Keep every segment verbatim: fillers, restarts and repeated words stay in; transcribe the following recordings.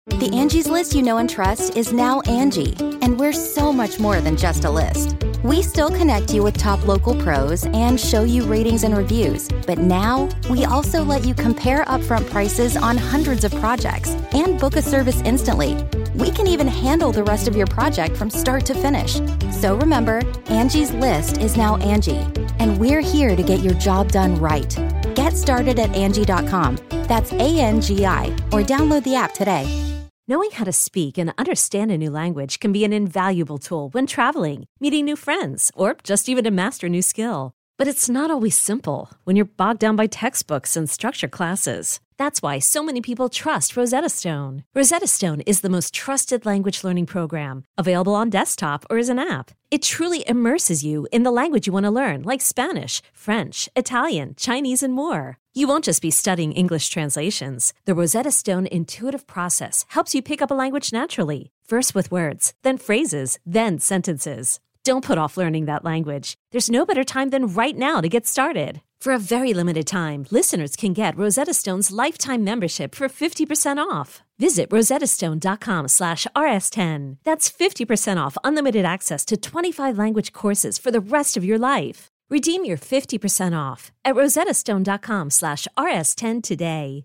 The Angie's List you know and trust is now Angie, and we're so much more than just a list. We still connect you with top local pros and show you ratings and reviews, but now we also let you compare upfront prices on hundreds of projects and book a service instantly. We can even handle the rest of your project from start to finish. So remember, Angie's List is now Angie, and we're here to get your job done right. Get started at Angie dot com. That's A N G I, or download the app today. Knowing how to speak and understand a new language can be an invaluable tool when traveling, meeting new friends, or just even to master a new skill. But it's not always simple when you're bogged down by textbooks and structured classes. That's why so many people trust Rosetta Stone. Rosetta Stone is the most trusted language learning program, available on desktop or as an app. It truly immerses you in the language you want to learn, like Spanish, French, Italian, Chinese, and more. You won't just be studying English translations. The Rosetta Stone intuitive process helps you pick up a language naturally, first with words, then phrases, then sentences. Don't put off learning that language. There's no better time than right now to get started. For a very limited time, listeners can get Rosetta Stone's lifetime membership for fifty percent off. Visit rosettastone.com slash rs10. That's fifty percent off unlimited access to twenty-five language courses for the rest of your life. Redeem your fifty percent off at rosettastone.com slash rs10 today.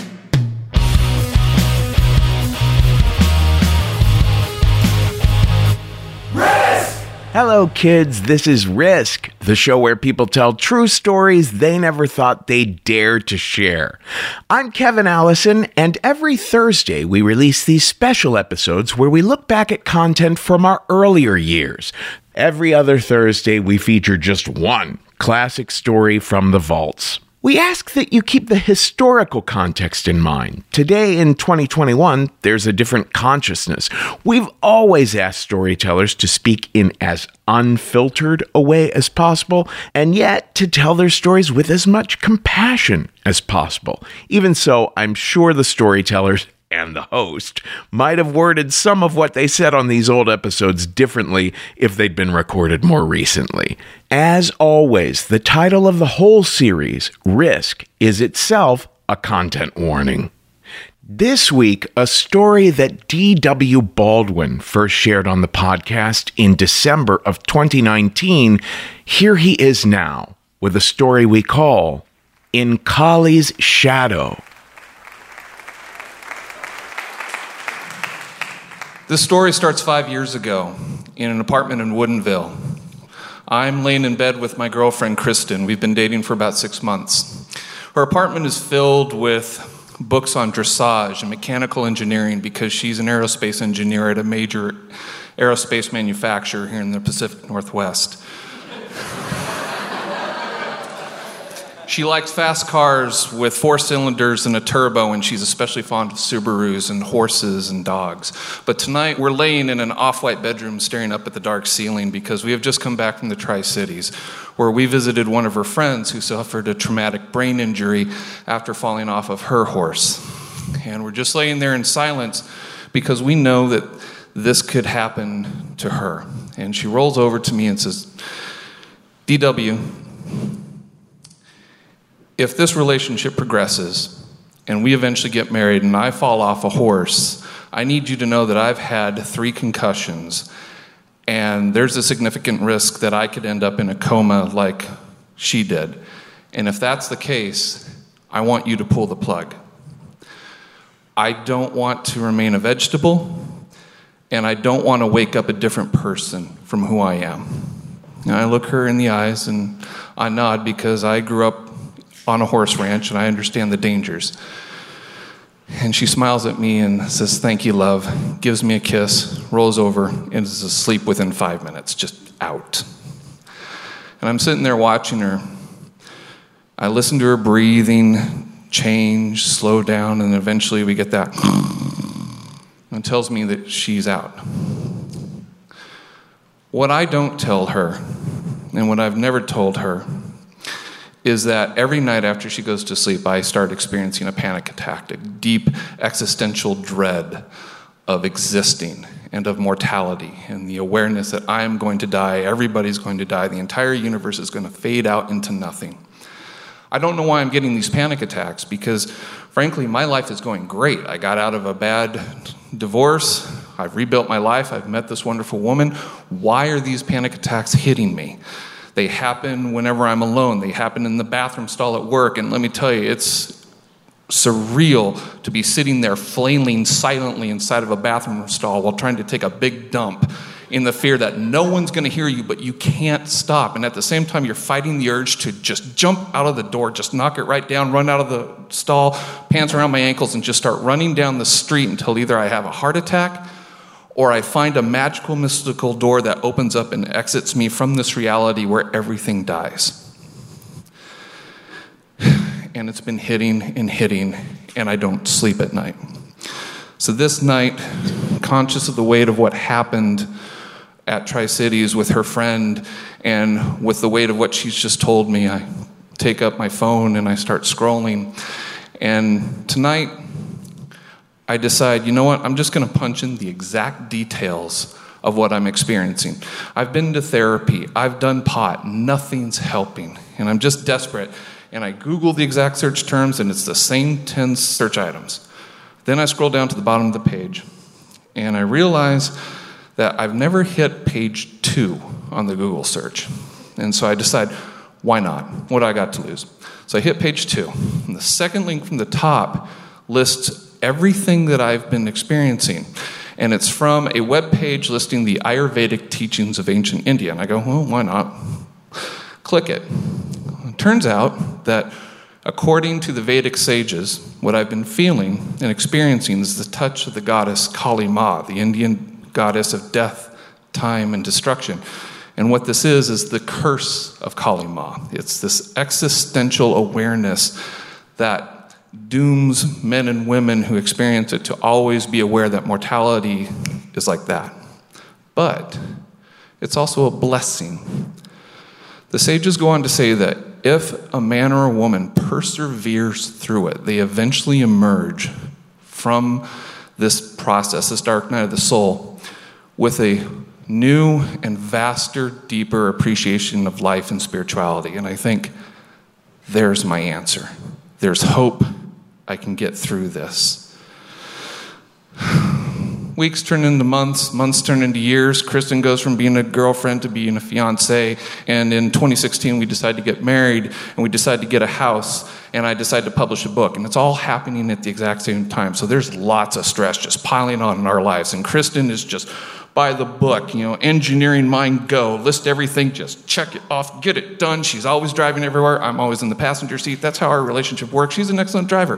Hello, kids. This is Risk, the show where people tell true stories they never thought they'd dare to share. I'm Kevin Allison, and every Thursday we release these special episodes where we look back at content from our earlier years. Every other Thursday, we feature just one classic story from the vaults. We ask that you keep the historical context in mind. Today, in twenty twenty-one, there's a different consciousness. We've always asked storytellers to speak in as unfiltered a way as possible, and yet to tell their stories with as much compassion as possible. Even so, I'm sure the storytellers and the host might have worded some of what they said on these old episodes differently if they'd been recorded more recently. As always, the title of the whole series, Risk, is itself a content warning. This week, a story that D W Baldwin first shared on the podcast in December of twenty nineteen. Here he is now with a story we call In Kali's Shadow. This story starts five years ago in an apartment in Woodinville. I'm laying in bed with my girlfriend, Kristen. We've been dating for about six months. Her apartment is filled with books on dressage and mechanical engineering because she's an aerospace engineer at a major aerospace manufacturer here in the Pacific Northwest. She likes fast cars with four cylinders and a turbo, and she's especially fond of Subarus and horses and dogs. But tonight, we're laying in an off-white bedroom staring up at the dark ceiling because we have just come back from the Tri-Cities, where we visited one of her friends who suffered a traumatic brain injury after falling off of her horse. And we're just laying there in silence because we know that this could happen to her. And she rolls over to me and says, D W, if this relationship progresses and we eventually get married and I fall off a horse, I need you to know that I've had three concussions and there's a significant risk that I could end up in a coma like she did. And if that's the case, I want you to pull the plug. I don't want to remain a vegetable, and I don't want to wake up a different person from who I am. And I look her in the eyes and I nod because I grew up on a horse ranch, and I understand the dangers. And she smiles at me and says, thank you, love, gives me a kiss, rolls over, and is asleep within five minutes, just out. And I'm sitting there watching her. I listen to her breathing change, slow down, and eventually we get that, and it tells me that she's out. What I don't tell her, and what I've never told her, is that every night after she goes to sleep, I start experiencing a panic attack, a deep existential dread of existing and of mortality and the awareness that I'm going to die, everybody's going to die, the entire universe is going to fade out into nothing. I don't know why I'm getting these panic attacks, because frankly, my life is going great. I got out of a bad divorce. I've rebuilt my life. I've met this wonderful woman. Why are these panic attacks hitting me? They happen whenever I'm alone. They happen in the bathroom stall at work. And let me tell you, it's surreal to be sitting there flailing silently inside of a bathroom stall while trying to take a big dump, in the fear that no one's going to hear you, but you can't stop. And at the same time, you're fighting the urge to just jump out of the door, just knock it right down, run out of the stall, pants around my ankles, and just start running down the street until either I have a heart attack or I find a magical, mystical door that opens up and exits me from this reality where everything dies. And it's been hitting and hitting, and I don't sleep at night. So this night, conscious of the weight of what happened at Tri-Cities with her friend and with the weight of what she's just told me, I take up my phone and I start scrolling. And tonight, I decide, you know what, I'm just going to punch in the exact details of what I'm experiencing. I've been to therapy. I've done pot. Nothing's helping. And I'm just desperate. And I Google the exact search terms, and it's the same ten search items. Then I scroll down to the bottom of the page, and I realize that I've never hit page two on the Google search. And so I decide, why not? What do I got to lose? So I hit page two. And the second link from the top lists everything that I've been experiencing. And it's from a web page listing the Ayurvedic teachings of ancient India. And I go, well, why not? Click it. It turns out that according to the Vedic sages, what I've been feeling and experiencing is the touch of the goddess Kali Ma, the Indian goddess of death, time, and destruction. And what this is, is the curse of Kali Ma. It's this existential awareness that dooms men and women who experience it to always be aware that mortality is like that. But it's also a blessing. The sages go on to say that if a man or a woman perseveres through it, they eventually emerge from this process, this dark night of the soul, with a new and vaster, deeper appreciation of life and spirituality. And I think there's my answer. There's hope. I can get through this. Weeks turn into months, months turn into years. Kristen goes from being a girlfriend to being a fiance, and in twenty sixteen we decide to get married, and we decide to get a house, and I decide to publish a book, and it's all happening at the exact same time. So there's lots of stress just piling on in our lives, and Kristen is just by the book, you know, engineering mind go, list everything, just check it off, get it done. She's always driving everywhere. I'm always in the passenger seat. That's how our relationship works. She's an excellent driver.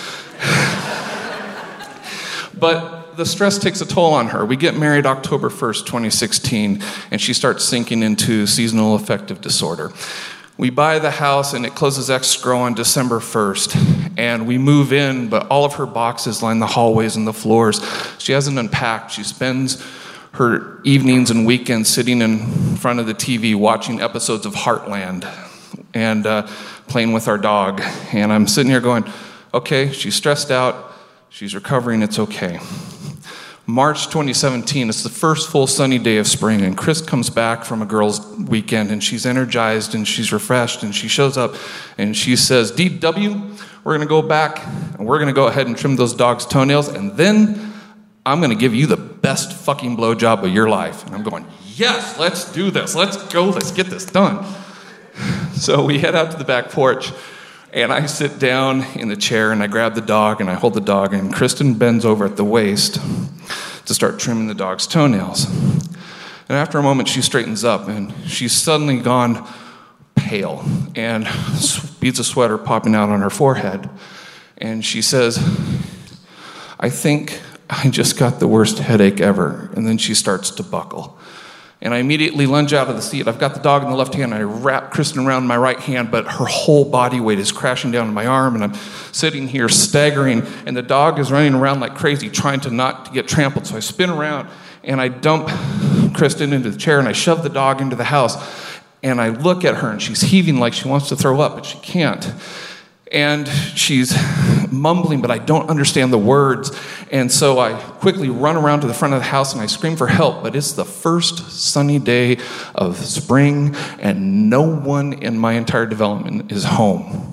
But the stress takes a toll on her. We get married October first, twenty sixteen, and she starts sinking into seasonal affective disorder. We buy the house, and it closes escrow on December first, and we move in, but all of her boxes line the hallways and the floors. She hasn't unpacked. She spends her evenings and weekends sitting in front of the T V watching episodes of Heartland and uh, playing with our dog. And I'm sitting here going, okay, she's stressed out. She's recovering. It's okay. March twenty seventeen, it's the first full sunny day of spring, and Chris comes back from a girls' weekend, and she's energized, and she's refreshed, and she shows up, and she says, D W, we're going to go back, and we're going to go ahead and trim those dogs' toenails, and then I'm going to give you the best fucking blowjob of your life. And I'm going, yes, let's do this. Let's go. Let's get this done. So we head out to the back porch, and I sit down in the chair, and I grab the dog, and I hold the dog, and Kristen bends over at the waist to start trimming the dog's toenails. And after a moment, she straightens up, and she's suddenly gone pale, and beads of sweat are popping out on her forehead. And she says, I think I just got the worst headache ever. And then she starts to buckle. And I immediately lunge out of the seat. I've got the dog in the left hand, and I wrap Kristen around my right hand, but her whole body weight is crashing down on my arm, and I'm sitting here staggering, and the dog is running around like crazy, trying to not get trampled. So I spin around, and I dump Kristen into the chair, and I shove the dog into the house, and I look at her, and she's heaving like she wants to throw up, but she can't. And she's mumbling, but I don't understand the words. And so I quickly run around to the front of the house and I scream for help. But it's the first sunny day of spring, and no one in my entire development is home.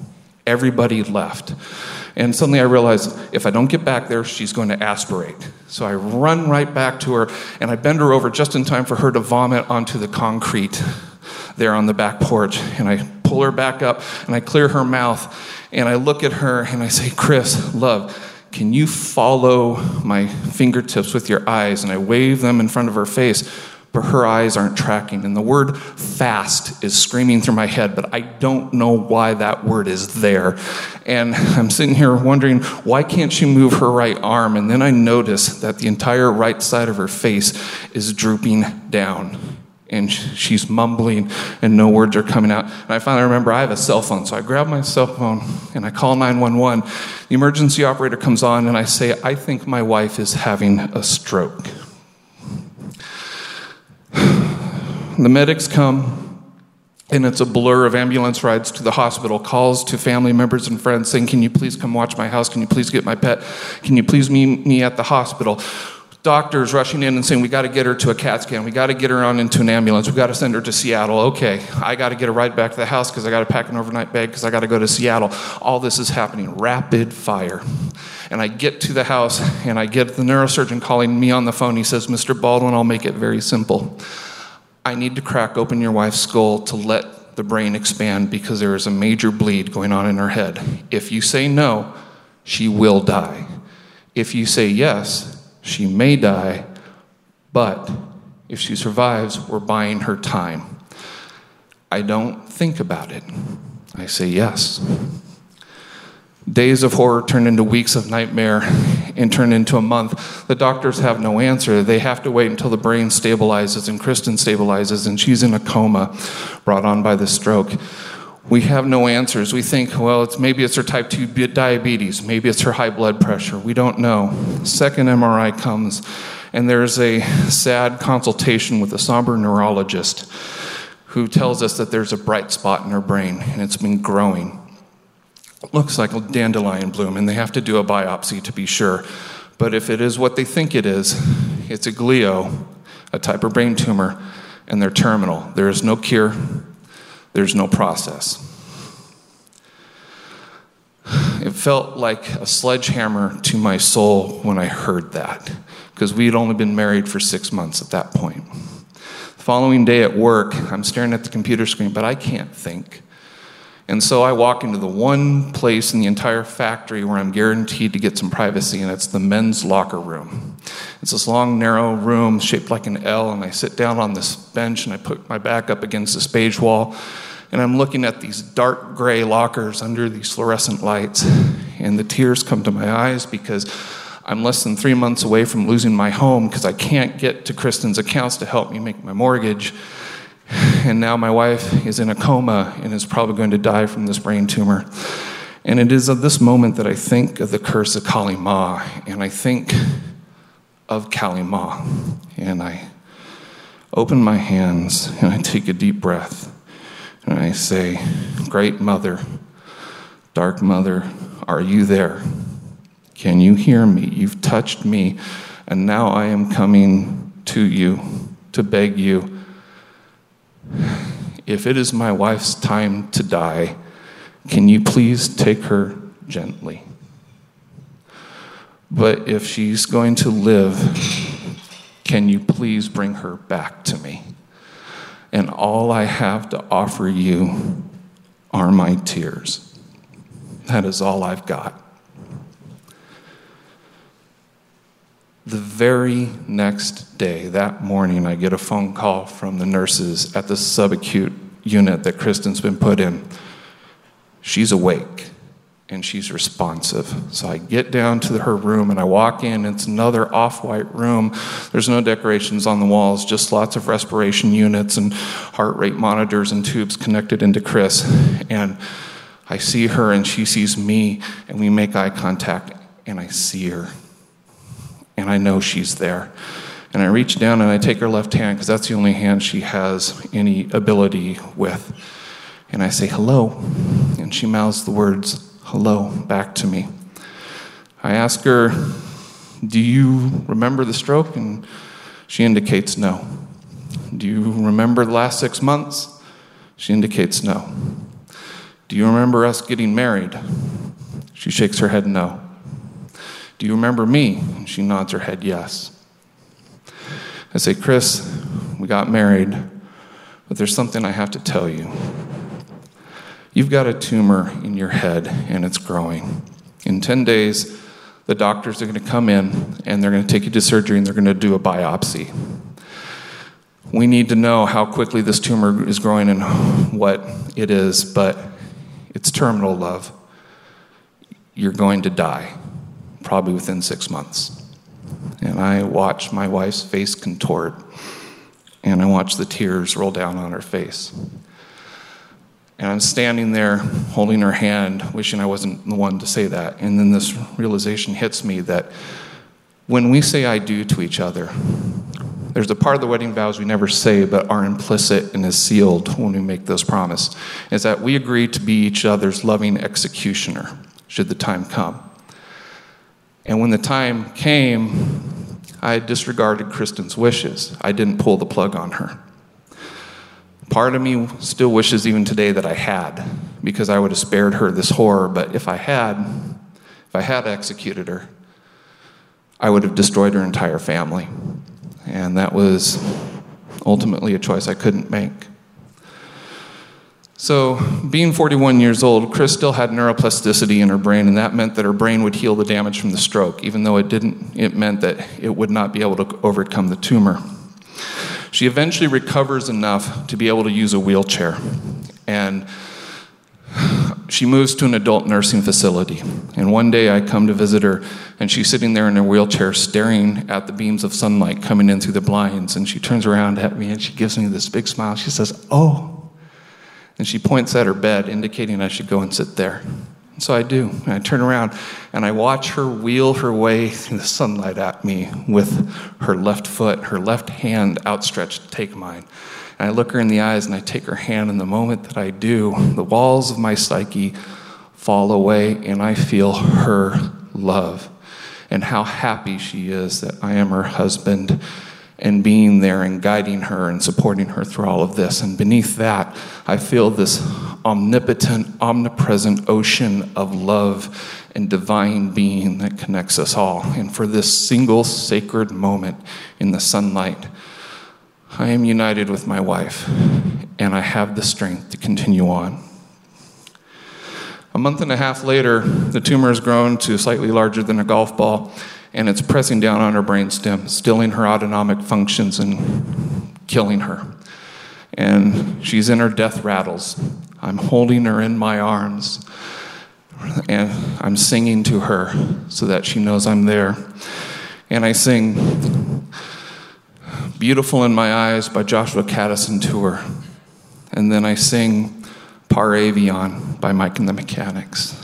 Everybody left. And suddenly I realized, if I don't get back there, she's going to aspirate. So I run right back to her, and I bend her over just in time for her to vomit onto the concrete there on the back porch. And I pull her back up, and I clear her mouth, and I look at her, and I say, Chris, love, can you follow my fingertips with your eyes? And I wave them in front of her face, but her eyes aren't tracking. And the word fast is screaming through my head, but I don't know why that word is there. And I'm sitting here wondering, why can't she move her right arm? And then I notice that the entire right side of her face is drooping down. And she's mumbling, and no words are coming out. And I finally remember I have a cell phone, so I grab my cell phone, and I call nine one one. The emergency operator comes on, and I say, I think my wife is having a stroke. The medics come, and it's a blur of ambulance rides to the hospital, calls to family members and friends saying, can you please come watch my house? Can you please get my pet? Can you please meet me at the hospital? Doctors rushing in and saying, we got to get her to a CAT scan. We got to get her on into an ambulance. We got to send her to Seattle. Okay, I got to get her right back to the house because I got to pack an overnight bag because I got to go to Seattle. All this is happening rapid fire. And I get to the house, and I get the neurosurgeon calling me on the phone. He says, Mister Baldwin, I'll make it very simple. I need to crack open your wife's skull to let the brain expand because there is a major bleed going on in her head. If you say no, she will die. If you say yes, she may die, but if she survives, we're buying her time. I don't think about it. I say yes. Days of horror turn into weeks of nightmare and turn into a month. The doctors have no answer. They have to wait until the brain stabilizes and Kristen stabilizes and she's in a coma brought on by the stroke. We have no answers. We think, well, it's maybe it's her type two diabetes. Maybe it's her high blood pressure. We don't know. Second M R I comes, and there's a sad consultation with a somber neurologist who tells us that there's a bright spot in her brain, and it's been growing. It looks like a dandelion bloom, and they have to do a biopsy to be sure. But if it is what they think it is, it's a glio, a type of brain tumor, and they're terminal. There is no cure. There's no process. It felt like a sledgehammer to my soul when I heard that, because we had only been married for six months at that point. The following day at work, I'm staring at the computer screen, but I can't think. And so I walk into the one place in the entire factory where I'm guaranteed to get some privacy, and it's the men's locker room. It's this long, narrow room shaped like an L, and I sit down on this bench, and I put my back up against this beige wall, and I'm looking at these dark gray lockers under these fluorescent lights, and the tears come to my eyes because I'm less than three months away from losing my home because I can't get to Kristen's accounts to help me make my mortgage. And now my wife is in a coma and is probably going to die from this brain tumor. And it is at this moment that I think of the curse of Kali Ma, and I think of Kali Ma. And I open my hands and I take a deep breath and I say, Great Mother, Dark Mother, are you there? Can you hear me? You've touched me, and now I am coming to you to beg you. If it is my wife's time to die, can you please take her gently? But if she's going to live, can you please bring her back to me? And all I have to offer you are my tears. That is all I've got. The very next day, that morning, I get a phone call from the nurses at the subacute unit that Kristen's been put in. She's awake, and she's responsive. So I get down to her room, and I walk in. It's another off-white room. There's no decorations on the walls, just lots of respiration units and heart rate monitors and tubes connected into Chris. And I see her, and she sees me, and we make eye contact, and I see her. And I know she's there. And I reach down and I take her left hand, because that's the only hand she has any ability with. And I say, hello. And she mouths the words, hello, back to me. I ask her, do you remember the stroke? And she indicates no. Do you remember the last six months? She indicates no. Do you remember us getting married? She shakes her head no. Do you remember me? And she nods her head yes. I say, Chris, we got married, but there's something I have to tell you. You've got a tumor in your head, and it's growing. In ten days, the doctors are going to come in, and they're going to take you to surgery, and they're going to do a biopsy. We need to know how quickly this tumor is growing and what it is, but it's terminal, love. You're going to die, probably within six months. And I watch my wife's face contort, and I watch the tears roll down on her face. And I'm standing there holding her hand, wishing I wasn't the one to say that. And then this realization hits me that when we say I do to each other, there's a part of the wedding vows we never say but are implicit and is sealed when we make this promise, is that we agree to be each other's loving executioner should the time come. And when the time came, I had disregarded Kristen's wishes. I didn't pull the plug on her. Part of me still wishes even today that I had, because I would have spared her this horror, but if I had, if I had executed her, I would have destroyed her entire family. And that was ultimately a choice I couldn't make. So, being forty-one years old, Chris still had neuroplasticity in her brain, and that meant that her brain would heal the damage from the stroke. Even though it didn't, it meant that it would not be able to overcome the tumor. She eventually recovers enough to be able to use a wheelchair, and she moves to an adult nursing facility. And one day I come to visit her, and she's sitting there in her wheelchair staring at the beams of sunlight coming in through the blinds, and she turns around at me and she gives me this big smile. She says, "Oh." And she points at her bed, indicating I should go and sit there. And so I do. And I turn around, and I watch her wheel her way through the sunlight at me with her left foot, her left hand outstretched to take mine. And I look her in the eyes, and I take her hand, and the moment that I do, the walls of my psyche fall away, and I feel her love and how happy she is that I am her husband, and being there and guiding her and supporting her through all of this. And beneath that, I feel this omnipotent, omnipresent ocean of love and divine being that connects us all. And for this single sacred moment in the sunlight, I am united with my wife, and I have the strength to continue on. A month and a half later, the tumor has grown to slightly larger than a golf ball, and it's pressing down on her brainstem, stilling her autonomic functions and killing her. And she's in her death rattles. I'm holding her in my arms, and I'm singing to her so that she knows I'm there. And I sing Beautiful in My Eyes by Joshua Caddison to her. And then I sing Par Avion by Mike and the Mechanics.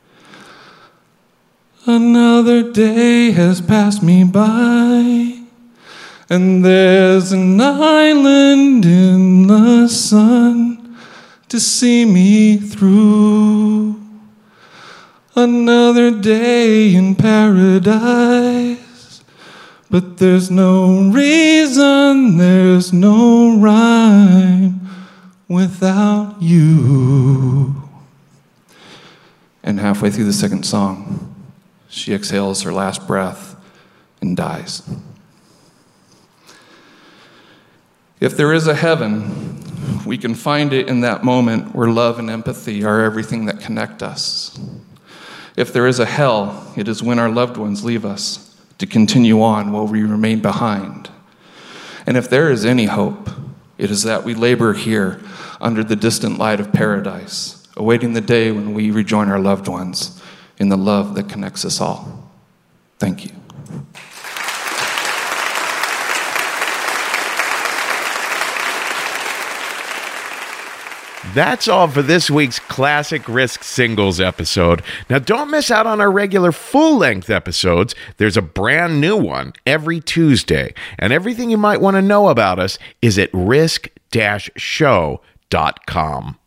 Another day has passed me by, and there's an island in the sun to see me through. Another day in paradise, but there's no reason, there's no rhyme without you. And halfway through the second song, she exhales her last breath and dies. If there is a heaven, we can find it in that moment where love and empathy are everything that connect us. If there is a hell, it is when our loved ones leave us to continue on while we remain behind. And if there is any hope, it is that we labor here under the distant light of paradise, awaiting the day when we rejoin our loved ones in the love that connects us all. Thank you. That's all for this week's Classic Risk Singles episode. Now, don't miss out on our regular full-length episodes. There's a brand new one every Tuesday, and everything you might want to know about us is at risk dash show dot com.